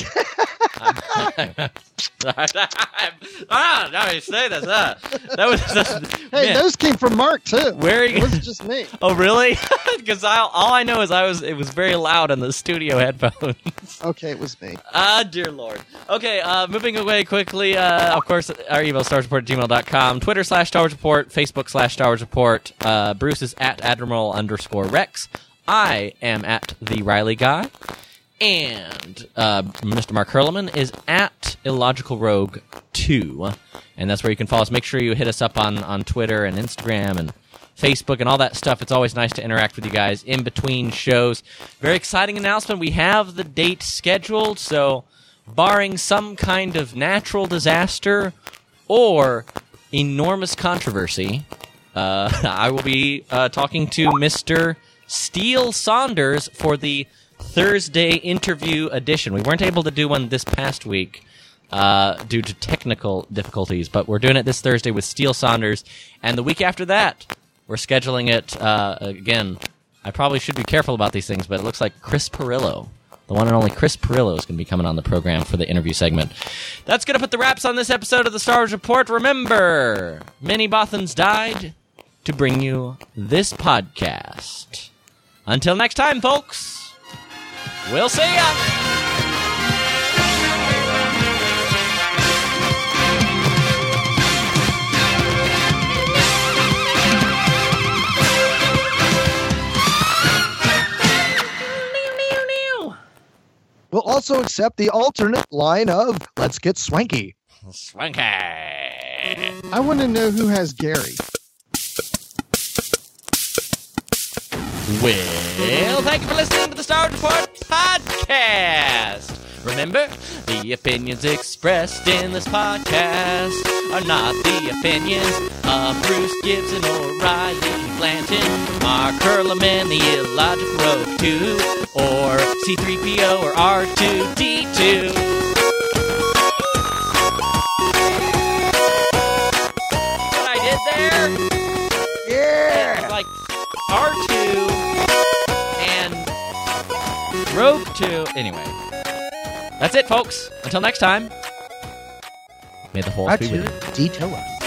Now you say this. Hey, those came from Mark too. Where are you? It wasn't just me. Oh, really? Because all I know is it was very loud on the studio headphones. Okay, it was me. Dear Lord. Okay, moving away quickly. Of course, our email, StarWarsReport@gmail.com, Twitter /Star Wars Report, Facebook /Star Wars Report. Bruce is at Admiral_Rex. I am at The Riley Guy. And Mr. Mark Hurleman is at Illogical Rogue 2. And that's where you can follow us. Make sure you hit us up on Twitter and Instagram and Facebook and all that stuff. It's always nice to interact with you guys in between shows. Very exciting announcement. We have the date scheduled, so barring some kind of natural disaster or enormous controversy, I will be talking to Mr. Steele Saunders for the Thursday interview edition. We weren't able to do one this past week due to technical difficulties, but we're doing it this Thursday with Steele Saunders, and the week after that, we're scheduling it again. I probably should be careful about these things, but it looks like Chris Pirillo, the one and only Chris Pirillo, is going to be coming on the program for the interview segment. That's going to put the wraps on this episode of the Star Wars Report. Remember, many Bothans died to bring you this podcast. Until next time, folks. We'll see ya! We'll also accept the alternate line of "Let's get swanky." Swanky! I want to know who has Gary. Well, thank you for listening to the Star Wars Report podcast. Remember, the opinions expressed in this podcast are not the opinions of Bruce Gibson or Riley Blanton, Mark Hurleman, the Illogical Rogue 2, or C-3PO or R2-D2. What I did there? Yeah! It's like R2 and Rogue 2. Anyway, that's it, folks. Until next time, may the Force be with you. R2-D2.